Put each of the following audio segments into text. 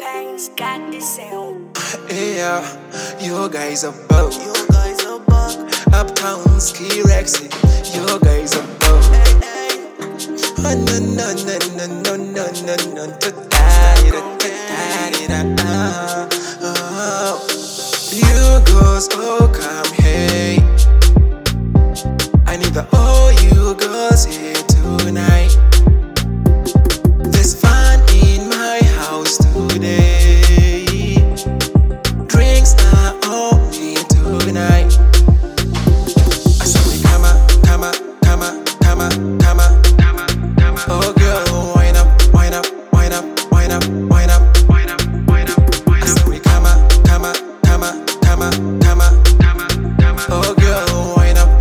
T-Pain's got this sound. Yeah, you guys are both. Uptown Ski Rexy, you guys are both. No, no, no, no, no, no, no, no, you girls, oh come hey. I need the all you girls here tonight. There's fun in my house today. Drinks are on me tonight. I said we come on. Oh girl, wind up. I said we come on. Oh girl, wind up.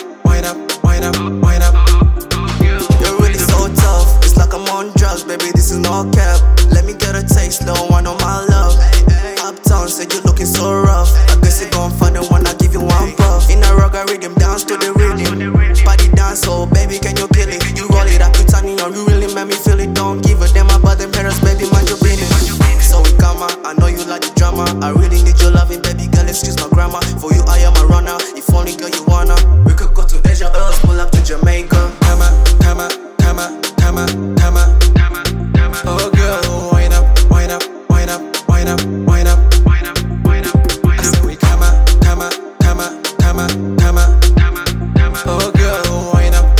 You're really so tough, it's like I'm on drugs, baby, this is no cap. Let me get a taste, slow one on my love. Uptown said you're looking so rough. I guess you're gon' find the one, I give you one puff. In a rocker rhythm, dance to the rhythm. Body dance, so baby, can you kill it? You roll it up, you turn it on, you really make me feel it. Don't give a damn about them parents, baby, mind your breathing. So we come on, I know you like the drama. I really need your loving, baby girl, excuse my grammar. For you, I am a runner, if only girl you wanna. We could go to Asia, else pull up to Jamaica. Come on. Oh girl, wind up. I said we come on. Oh girl, wind up.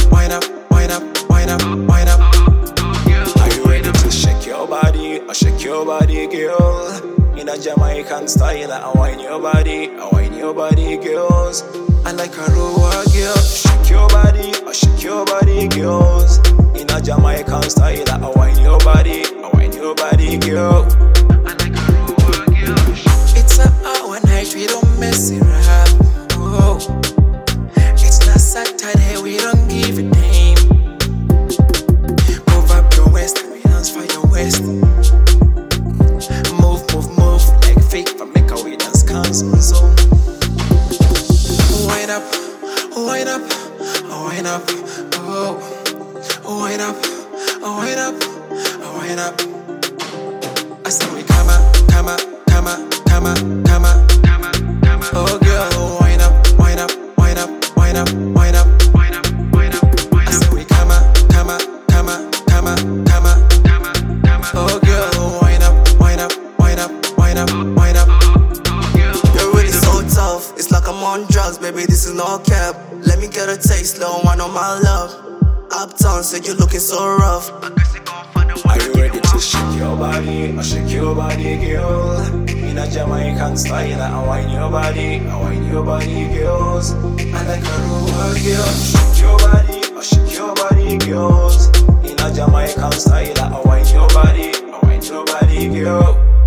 Are you ready to shake your body? Or shake your body, girl? In a Jamaican style, I wine your body, girls. I like a raw girl. Shake your body, or shake your body, girls. In a Jamaican style, I wine your body, girl. I like a raw girl. It's an hour night, we don't mess it up. Oh, it's not Saturday, we don't give a damn. Move up your waist, we dance for your waist. Move like fake, but make a way dance comes zone. Wind up, oh, wind up. I said we come on. Oh girl, wind up. I said we come on. Oh girl, wind up. You're really so tough, it's like I'm on drugs, baby, this is no cap. Let me get a taste, slow one on my love. Uptown said you're looking so rough. Are you ready to shake your body? Or shake your body, girl? In a Jamaican style, I wine your body, girls. I like a raw girl. Shake your body, or shake your body, girls. In a Jamaican style, I wine your body, girl.